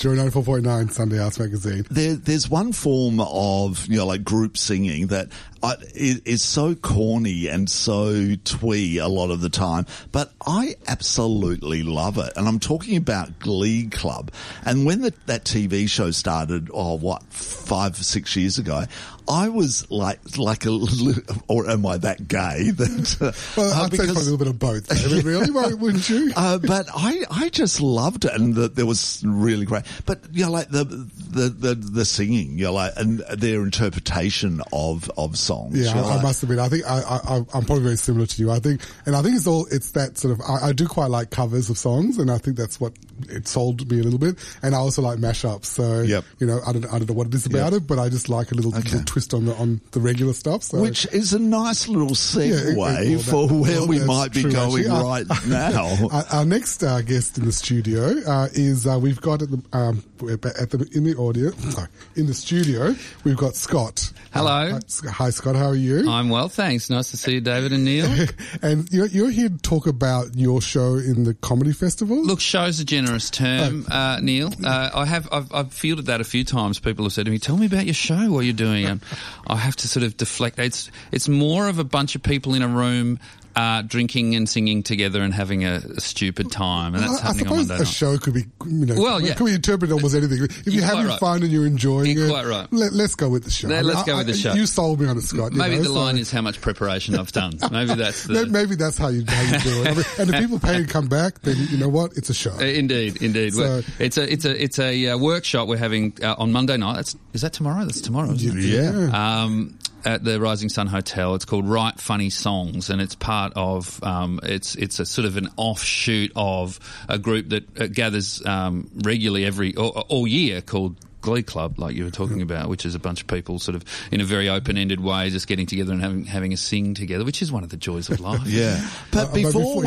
Joy 94.9 Sunday Arts Magazine. There's one form of, like group singing that is so corny and so twee a lot of the time, but I absolutely love it. And I'm talking about Glee Club. And when that TV show started, 5 or 6 years ago, I was like a little, or am I that gay? That, well, I'd say it's a little bit of both, David, really, wouldn't you? But I just loved it, and there was really great. But like the singing, and their interpretation of songs. Yeah, I must admit, I think I'm probably very similar to you. I think it's that sort of. I do quite like covers of songs, and I think that's what it sold me a little bit. And I also like mashups. So I don't know what it is about it, but I just like a little twist on the regular stuff. So. Which is a nice little segue for where we might be going right now. Our next guest in the studio is we've got in the studio we've got Scott. Hello. Hi Scott, how are you? I'm well, thanks. Nice to see you, David and Neil. And you're here to talk about your show in the comedy festival. Look, show's a generous term, Neil. I've fielded that a few times. People have said to me, "Tell me about your show, what you're doing." And I have to sort of deflect. It's more of a bunch of people in a room drinking and singing together and having a stupid time, and that's happening on Monday night. A show could be, could be interpreted almost anything. If you're having fun and you're enjoying it, quite right. Let's go with the show. Let's go with the show. You sold me on it, Scott. Maybe the line is how much preparation I've done. Maybe that's maybe that's how you do it. And if people pay and come back, then you know what? It's a show. Indeed. So, it's a workshop we're having on Monday night. Is that tomorrow? That's tomorrow. Isn't it? Yeah. At the Rising Sun Hotel. It's called Write Funny Songs, and it's part of it's a sort of an offshoot of a group that gathers regularly all year called Glee Club, like you were talking about, which is a bunch of people sort of in a very open-ended way just getting together and having a sing together, which is one of the joys of life. Yeah. But before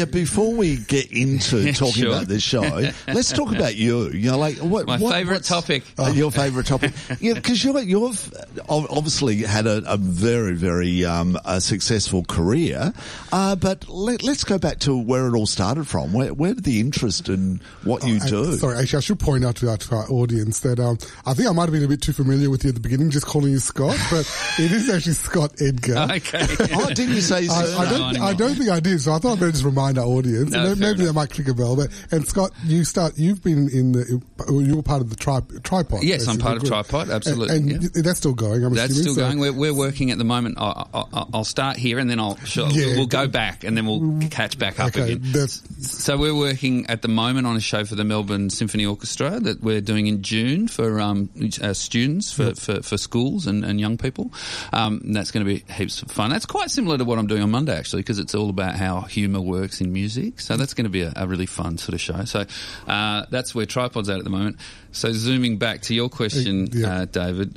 we get into talking about this show, let's talk about you. My favourite topic. Your favourite topic. Yeah, because you've obviously had a very, very successful career. But let's go back to where it all started from. Where did the interest in what you do? Sorry, actually, I should point out to our audience that I think I might have been a bit too familiar with you at the beginning, just calling you Scott, but it is actually Scott Edgar. Okay. Didn't you say so? I don't think I did, so I thought I'd better just remind our audience. No, maybe that might click a bell. And Scott, you've been you were part of the Tripod. Yes, I'm part of Tripod, absolutely. And that's still going, I'm That's assuming. still going. We're working at the moment. I'll start here and then we'll go back and then we'll catch back up again. So we're working at the moment on a show for the Melbourne Symphony Orchestra that we're doing in June for students, for schools and young people. And that's going to be heaps of fun. That's quite similar to what I'm doing on Monday, actually, because it's all about how humour works in music. So that's going to be a really fun sort of show. So that's where Tripod's at the moment. So zooming back to your question, David,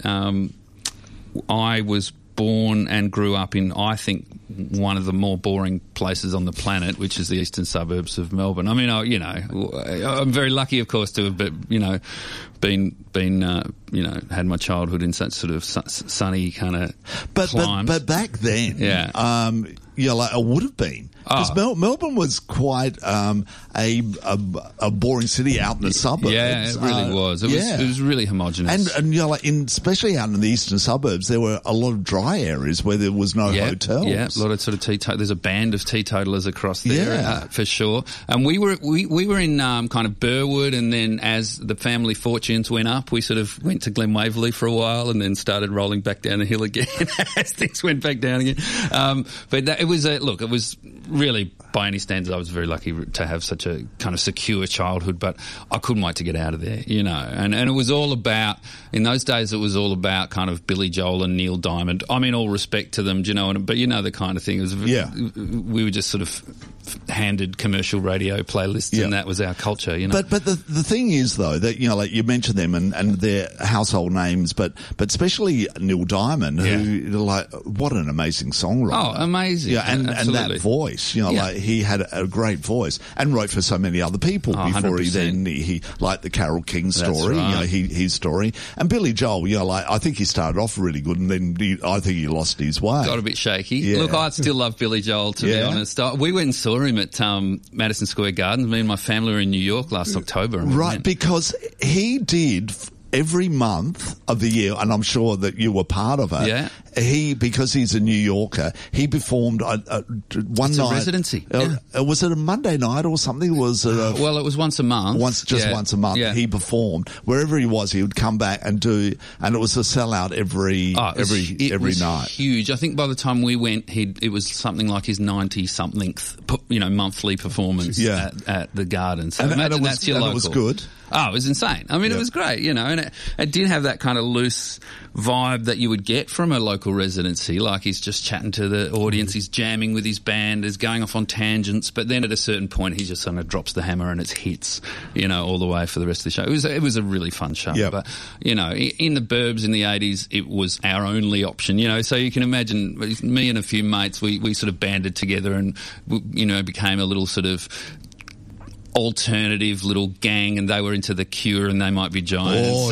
I was born and grew up in, I think, one of the more boring places on the planet, which is the eastern suburbs of Melbourne. I mean, I'm very lucky, of course, to have been had my childhood in such sort of sunny kind of climes. But back then, it would have been. Because Melbourne was quite a boring city out in the suburbs. Yeah, it really was. It was really homogenous. And especially out in the eastern suburbs, there were a lot of dry areas where there was no hotels. Yeah, a lot of sort of there's a band of teetotalers across there, for sure. And we were in kind of Burwood, and then as the family fortunes went up, we sort of went to Glen Waverley for a while, and then started rolling back down the hill again as things went back down again. It was really, by any standards, I was very lucky to have such a kind of secure childhood, but I couldn't wait to get out of there, And it was all about, in those days, it was all about kind of Billy Joel and Neil Diamond. I mean, all respect to them, but the kind of thing. It was, we were just sort of handed commercial radio playlists, and that was our culture, But the thing is, though, that, you mentioned them and their household names, but especially Neil Diamond, who, what an amazing songwriter. Oh, amazing. Yeah, and that voice, he had a great voice and wrote for so many other people before 100%. he like the Carole King story, right. his story. And Billy Joel, I think he started off really good, and then I think he lost his way. Got a bit shaky. Yeah. Look, I still love Billy Joel, to be honest. We went and saw him at Madison Square Garden. Me and my family were in New York last October. Right, because he did every month of the year, and I'm sure that you were part of it. Yeah. Because he's a New Yorker, he performed one night. A residency. Was it a Monday night or something? Well, it was once a month. Once a month. Yeah. He performed wherever he was. He would come back and do, and it was a sellout every night. Huge. I think by the time we went, it was something like his 90-something, monthly performance at the Garden. So imagine that's your local. It was good. Oh, it was insane. I mean, it was great, and it did have that kind of loose vibe that you would get from a local residency. Like, he's just chatting to the audience, he's jamming with his band, he's going off on tangents, but then at a certain point he just kind of drops the hammer and it's hits, all the way for the rest of the show. It was a really fun show. Yep. But, in the burbs in the 80s, it was our only option, so you can imagine me and a few mates, we sort of banded together and, became a little sort of alternative little gang, and they were into The Cure and They Might Be Giants.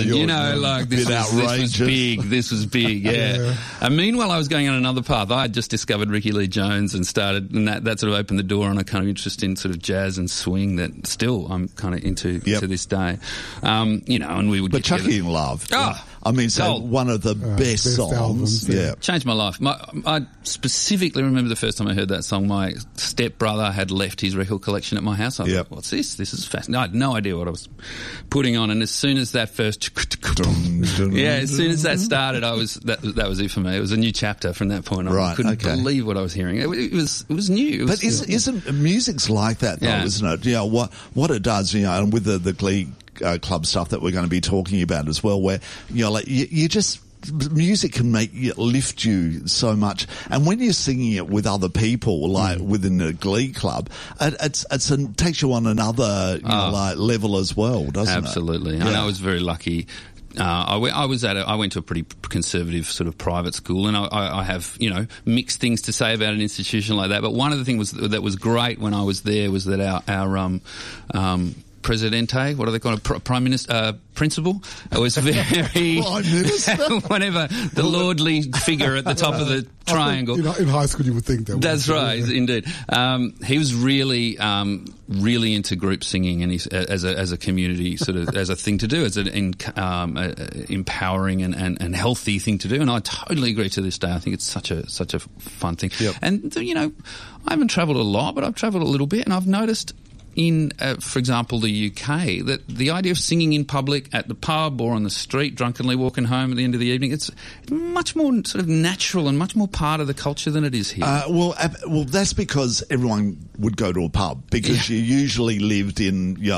This was big, yeah. And meanwhile, I was going on another path. I had just discovered Ricky Lee Jones and that sort of opened the door on a kind of interest in sort of jazz and swing that still I'm kind of into to this day. And we would. But Chucky in Love. I mean, one of the best songs. Albums, changed my life. I specifically remember the first time I heard that song. My stepbrother had left his record collection at my house. I thought, what's this? This is fascinating. I had no idea what I was putting on. And as soon as that first, as soon as that started, that was it for me. It was a new chapter from that point on. I couldn't believe what I was hearing. It was new. But isn't music's like that though, isn't it? What it does, and with the Glee Club stuff that we're going to be talking about as well, where you just, music can lift you so much, and when you're singing it with other people, like within the Glee Club, it takes you on another level as well, doesn't it? Absolutely. Yeah. I was very lucky. I went to a pretty conservative sort of private school, and I have mixed things to say about an institution like that. But one of the things that was great when I was there was that our Presidente, what do they call it? Prime Minister, principal. It was very Prime Minister. Whenever the lordly figure at the top of the triangle. In high school, you would think that. That's right, indeed. He was really into group singing, and as a community sort of as a thing to do, as an empowering and healthy thing to do. And I totally agree to this day. I think it's such a fun thing. Yep. And I haven't travelled a lot, but I've travelled a little bit, and I've noticed in, for example, the UK, that the idea of singing in public at the pub or on the street, drunkenly walking home at the end of the evening, it's much more sort of natural and much more part of the culture than it is here. Well, that's because everyone would go to a pub, because you usually lived in, you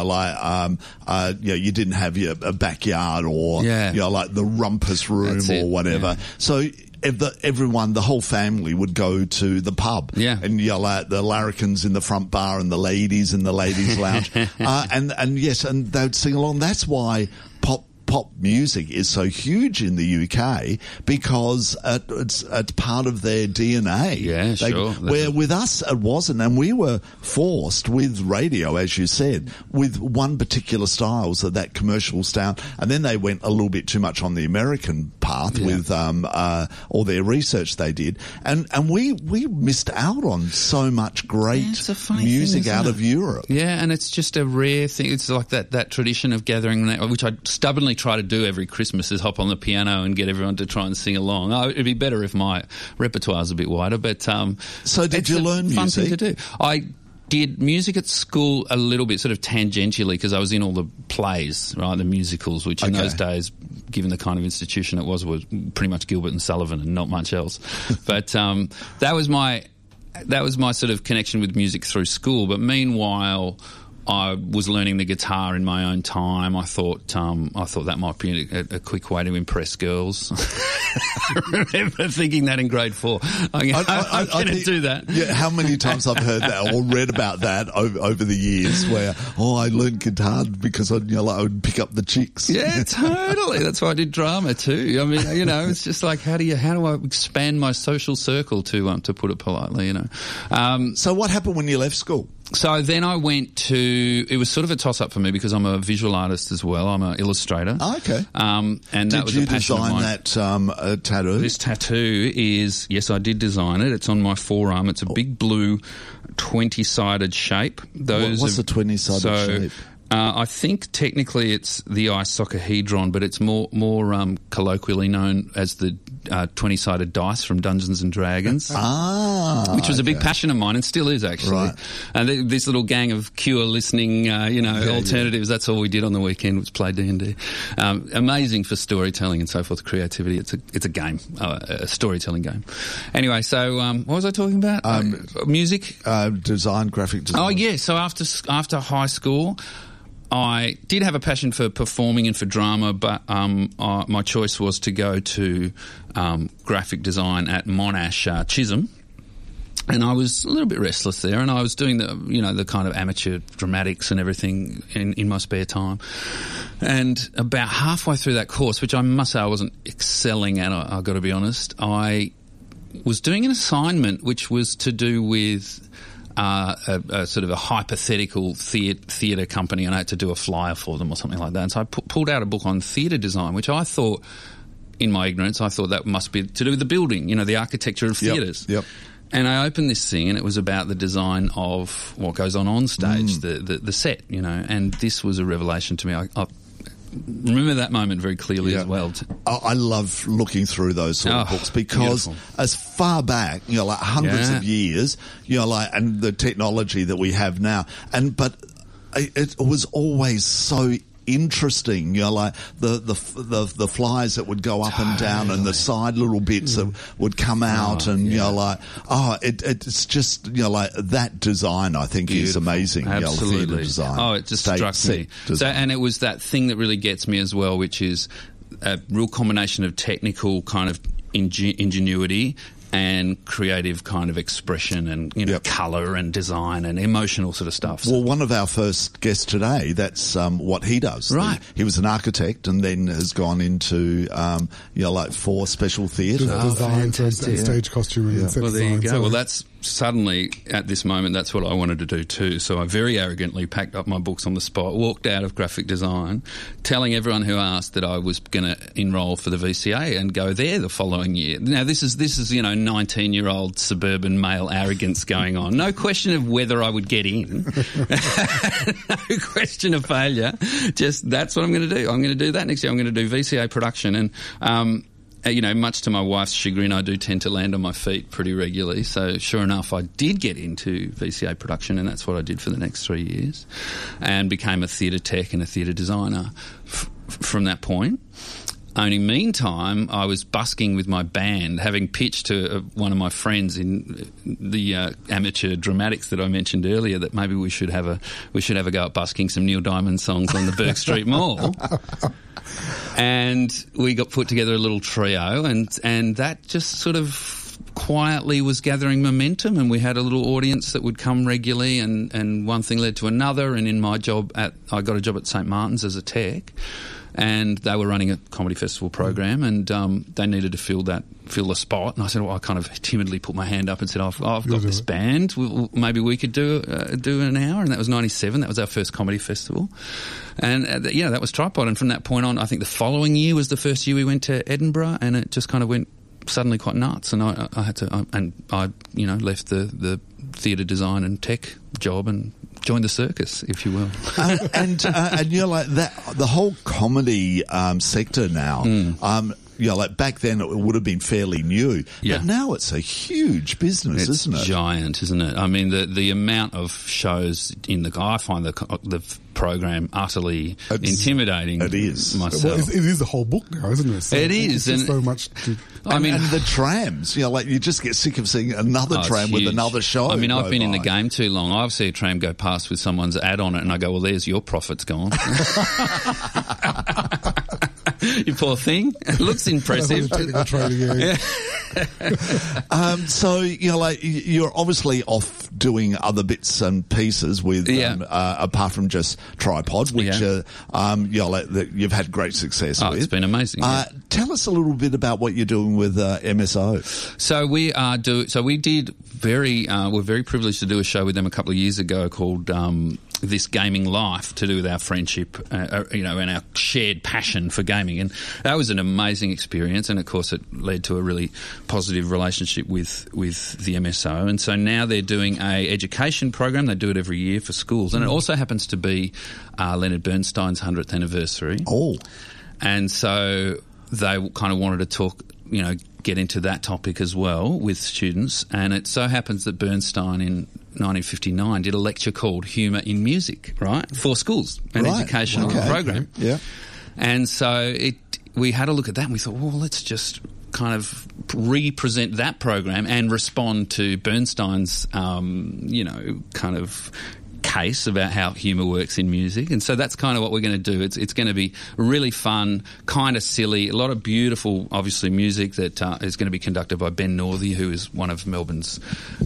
didn't have a backyard or, like the rumpus room or whatever. Yeah. So the whole family would go to the pub and yell at the larrikins in the front bar and the ladies in the ladies' lounge. And they'd sing along. That's why pop music is so huge in the UK, because it's part of their DNA. Yeah, sure. Where with us it wasn't, and we were forced with radio, as you said, with one particular style, so that commercial style, and then they went a little bit too much on the American path with all their research they did, and we missed out on so much great music out of Europe. Yeah, and it's just a rare thing. It's like that tradition of gathering, which I stubbornly try to do every Christmas, is hop on the piano and get everyone to try and sing along. It'd be better if my repertoire's a bit wider, but so did you learn music? Fun thing to do. I did music at school a little bit, sort of tangentially, because I was in all the plays, right, the musicals, which in those days, given the kind of institution it was pretty much Gilbert and Sullivan and not much else. But that was my sort of connection with music through school. But meanwhile, I was learning the guitar in my own time. I thought that might be a quick way to impress girls. I remember thinking that in grade 4. I'm going to do that. Yeah, how many times I've heard that or read about that over the years where, I learned guitar because I would pick up the chicks. Yeah, totally. That's why I did drama too. I mean, it's just like, how do I expand my social circle to put it politely, So what happened when you left school? So then I went to, it was sort of a toss-up for me because I'm a visual artist as well. I'm an illustrator. Oh, okay. And that was a passion of mine. Did you design that tattoo? This tattoo is, yes, I did design it. It's on my forearm. It's a big blue 20-sided shape. What's the 20-sided shape? I think technically it's the icosahedron, but it's more colloquially known as the 20-sided dice from Dungeons and Dragons. Which was a big passion of mine and still is, actually. Right. And this little gang of Cure listening, alternatives, that's all we did on the weekend was play D&D. Amazing for storytelling and so forth, creativity. It's a game, a storytelling game. Anyway, so what was I talking about? Music? Design, graphic design. Oh, yeah. So after high school, I did have a passion for performing and for drama, but my choice was to go to graphic design at Monash Chisholm. And I was a little bit restless there, and I was doing the kind of amateur dramatics and everything in my spare time. And about halfway through that course, which I must say I wasn't excelling at, I've got to be honest, I was doing an assignment which was to do with a sort of a hypothetical theatre company, and I had to do a flyer for them or something like that. And so I pulled out a book on theatre design, which I thought, in my ignorance, I thought that must be to do with the building, the architecture of theatres. Yep. And I opened this thing, and it was about the design of what goes on stage, the set, and this was a revelation to me. I remember that moment very clearly as well. I love looking through those sort of books because as far back, like hundreds of years, and the technology that we have now, but it was always so interesting, like the flies that would go up and down and the side little bits that would come out it's just like that design I think is amazing. Absolutely. Theatre design. Oh, it just struck me. So, and it was that thing that really gets me as well, which is a real combination of technical kind of ingenuity and creative kind of expression and, colour and design and emotional sort of stuff. Well, one of our first guests today, that's what he does. Right. He was an architect and then has gone into, for special theatre. Design and stage costuming and set Well, there design. you go. Well, that's suddenly, at this moment, that's what I wanted to do too. So I very arrogantly packed up my books on the spot, walked out of graphic design, telling everyone who asked that I was going to enrol for the VCA and go there the following year. Now, this is 19-year-old suburban male arrogance going on. No question of whether I would get in. No question of failure. Just that's what I'm going to do. I'm going to do that next year. I'm going to do VCA production. And much to my wife's chagrin, I do tend to land on my feet pretty regularly. So sure enough, I did get into VCA production, and that's what I did for the next 3 years, and became a theatre tech and a theatre designer from that point. Only meantime, I was busking with my band, having pitched to one of my friends in the amateur dramatics that I mentioned earlier that maybe we should have a go at busking some Neil Diamond songs on the Bourke Street Mall. And we got put together a little trio, and that just sort of quietly was gathering momentum, and we had a little audience that would come regularly, and one thing led to another, and in my job I got a job at St Martin's as a tech, and they were running a comedy festival program, and they needed to fill the spot. And I said, well, I kind of timidly put my hand up and said, I've got this band. Maybe we could do an hour. And that was 97. That was our first comedy festival. And that was Tripod. And from that point on, I think the following year was the first year we went to Edinburgh, and it just kind of went suddenly quite nuts. And I had to, left the theatre design and tech job and join the circus, if you will. and like that, the whole comedy sector now, like back then it would have been fairly new, but now it's a huge business, isn't it? It's giant, isn't it? I mean, the amount of shows I find the program utterly intimidating. It is. Myself. Well, it is a whole book now, isn't it? So it is. There's so much. And the trams, like you just get sick of seeing another tram with another show. I mean, I've been in the game too long. I've seen a tram go past with someone's ad on it, and I go, "Well, there's your profits gone." You poor thing. It looks impressive. Technical training, yeah. So like you're obviously off doing other bits and pieces with apart from just Tripod, which you've had great success with. It's been amazing. Tell us a little bit about what you're doing with MSO. So we're very privileged to do a show with them a couple of years ago called This Gaming Life, to do with our friendship, and our shared passion for gaming. And that was an amazing experience. And of course it led to a really positive relationship with the MSO. And so now they're doing a education program. They do it every year for schools. And it also happens to be Leonard Bernstein's 100th anniversary. Oh. And so they kind of wanted to talk, get into that topic as well with students. And it so happens that Bernstein in 1959 did a lecture called Humour in Music, right, for schools, an educational program. Okay. Yeah. And so we had a look at that and we thought, well, let's just kind of represent that program and respond to Bernstein's, kind of case about how humour works in music. And so that's kind of what we're going to do. It's going to be really fun, kind of silly, a lot of beautiful, obviously, music that is going to be conducted by Ben Northey, who is one of Melbourne's,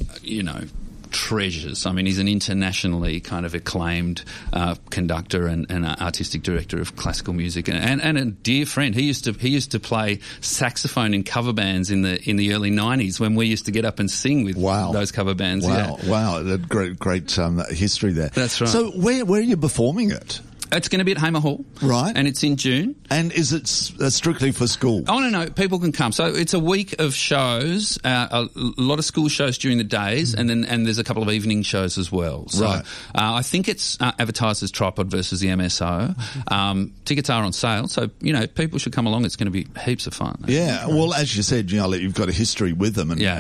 treasures. I mean, he's an internationally kind of acclaimed conductor and artistic director of classical music, and a dear friend. He used to play saxophone in cover bands in the early 90s when we used to get up and sing with those cover bands. Wow, great history there. That's right. So where are you performing it? It's going to be at Hamer Hall. Right. And it's in June. And is it strictly for school? Oh, no, people can come. So it's a week of shows, a lot of school shows during the days, and there's a couple of evening shows as well. So I think it's advertised as Tripod versus the MSO. Tickets are on sale, so, people should come along. It's going to be heaps of fun. Yeah, well, as you said, you've got a history with them, and the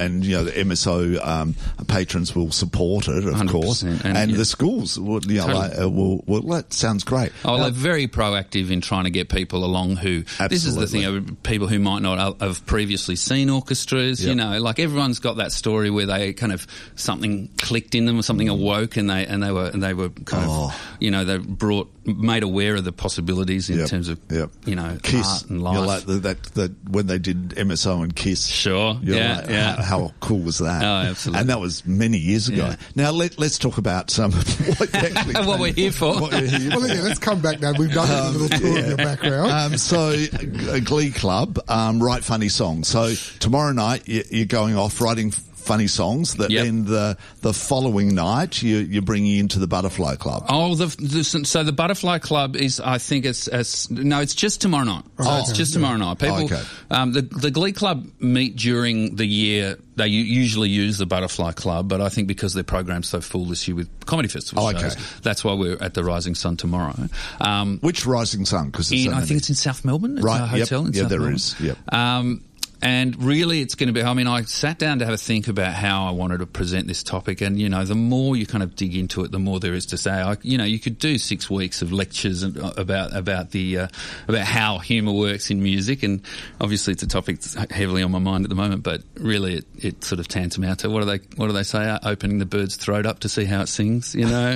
MSO patrons will support it, of course. And the schools will, that sounds great. Oh, they're very proactive in trying to get people along who... Absolutely. This is the thing, people who might not have previously seen orchestras, like everyone's got that story where they kind of, something clicked in them or something awoke and they were kind of, they made aware of the possibilities in terms of, Kiss, art and life. That when they did MSO and Kiss. Sure, How cool was that? Oh, absolutely. And that was many years ago. Yeah. Now let's talk about some what we're here for. Let's come back now. We've done a little tour of your background. So, Glee Club, write funny songs. So tomorrow night you're going off writing funny songs that then the following night you're bringing into the Butterfly Club. Oh, so the Butterfly Club is, I think it's just tomorrow night. It's just tomorrow night. People, the Glee Club meet during the year. They usually use the Butterfly Club, but I think because their program's so full this year with comedy festival shows, that's why we're at the Rising Sun tomorrow. Which Rising Sun? Because I think it's in South Melbourne. It's a hotel in South there Melbourne. Is. Yep. And really it's going to be, I sat down to have a think about how I wanted to present this topic, and, the more you kind of dig into it, the more there is to say. You could do 6 weeks of lectures about how humour works in music, and obviously it's a topic that's heavily on my mind at the moment, but really it sort of tantamount to, what do they say, opening the bird's throat up to see how it sings,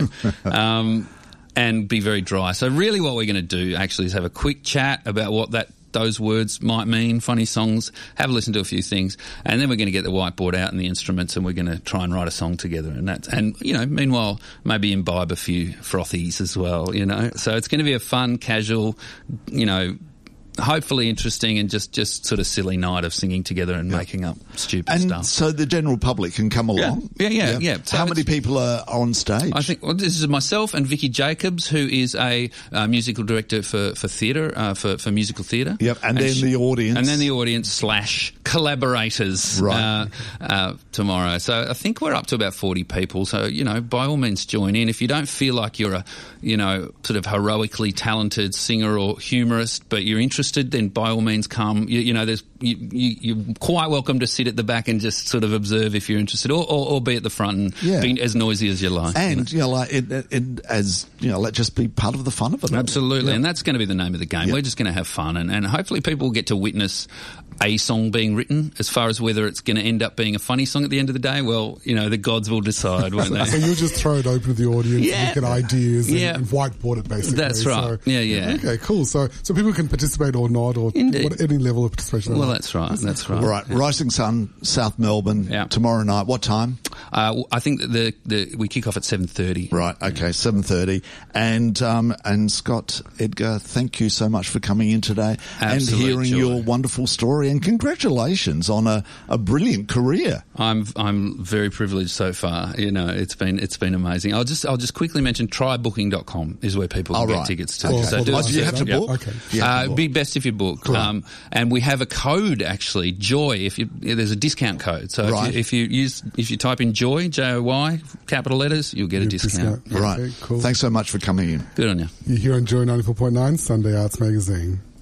and be very dry. So really what we're going to do actually is have a quick chat about what those words might mean, funny songs, have a listen to a few things, and then we're going to get the whiteboard out and the instruments, and we're going to try and write a song together, and meanwhile maybe imbibe a few frothies as well, So it's going to be a fun, casual, hopefully interesting and just sort of silly night of singing together and making up stupid stuff. And so the general public can come along? Yeah. So how many people are on stage? I think this is myself and Vicky Jacobs, who is a musical director for theatre, for musical theatre. Yep, and then the audience. And then the audience / collaborators tomorrow. So I think we're up to about 40 people. So, by all means join in. If you don't feel like you're a, sort of heroically talented singer or humorist, but you're interested, then by all means come. You're quite welcome to sit at the back and just sort of observe if you're interested, or be at the front and be as noisy as you like. And, let's just be part of the fun of it. Absolutely. And that's going to be the name of the game. We're just going to have fun, and hopefully people will get to witness a song being written. As far as whether it's going to end up being a funny song at the end of the day, well, the gods will decide, won't they? So you'll just throw it open to the audience, look at ideas, and whiteboard it, basically. That's right. So, Okay, cool. So people can participate or not, or any level of participation. Well, that's right. That's right. All right. Rising Sun, South Melbourne, tomorrow night. What time? I think that we kick off at 7:30. Right. Okay. 7:30. And Scott Edgar, thank you so much for coming in today and hearing your wonderful story. And congratulations on a brilliant career. I'm very privileged so far. It's been amazing. I'll just quickly mention trybooking.com is where people can get tickets to. Okay. Do you have to book? Okay. It'd be best if you book. Cool. And we have a code actually, Joy. There's a discount code. So if you type in Joy, Joy, capital letters, you'll get a discount. Right. Okay, cool. Thanks so much for coming in. Good on you. You're here on Joy 94.9 Sunday Arts Magazine.